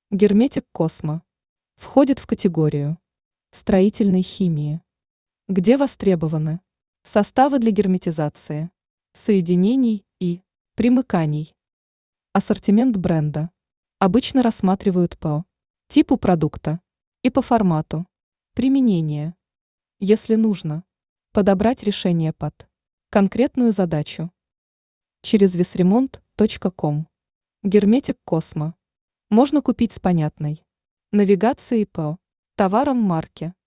Герметик Космо входит в категорию строительной химии, где востребованы составы для герметизации, соединений и примыканий. Ассортимент бренда обычно рассматривают по типу продукта и по формату применения, если нужно подобрать решение под конкретную задачу. Через весремонт.ком Герметик Космо можно купить с понятной навигацией по товарам марки.